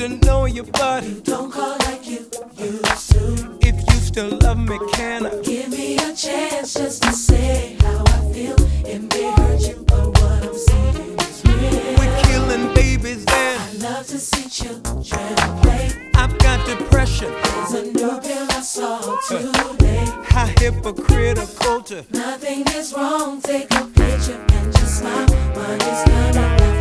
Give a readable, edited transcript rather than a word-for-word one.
to know you, but you don't call like you used to. If you still love me, can I give me a chance just to say how I feel? It may hurt you, but what I'm saying is real. We're killing babies and I love to see children play. I've got depression. There's a new pill I saw today. How hypocritical to nothing is wrong. Take a picture and just smile. Money's gonna laugh.